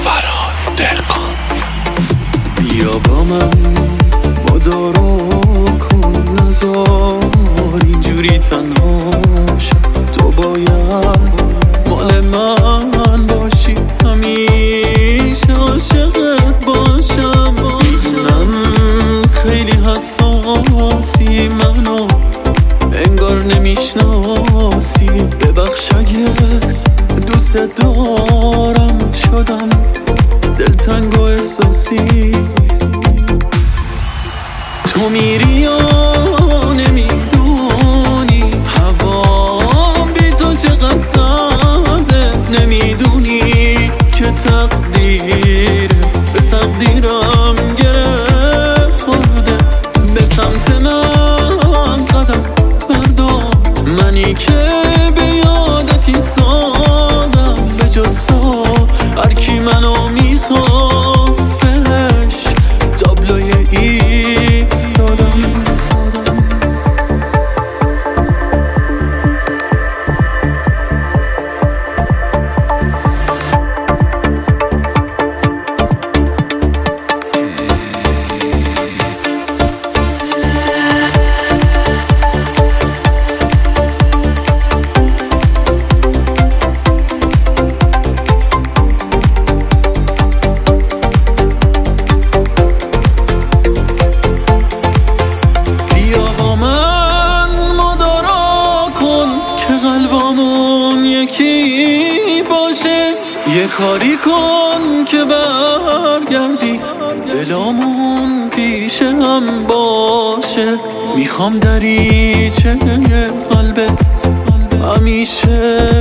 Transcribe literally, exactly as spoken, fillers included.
فرهاد دهقان. بیا با من مدارا کن، نزار اینجوری تنها شم. تو باید مال من باشی، همیشه عاشقت باشم. میدونم خیلی حساسی، منو انگار نمیشناسی. ببخش اگه دوست دارم شدم دلتنگ و احساسی. تو میری یا نمیدونی هوام بی تو چقدر سرده. نمیدونی که تقدیر به تقدیرم گره خورده. به سمت من قدم بردار، منی که به یادت ایستادم. به جز تو هر کی منو میخواست بهش تابلوی ایکس دادم. یکی باشه یه کاری کن که برگردی، دلامون پیش هم باشه. میخوام دریچه قلبت همیشه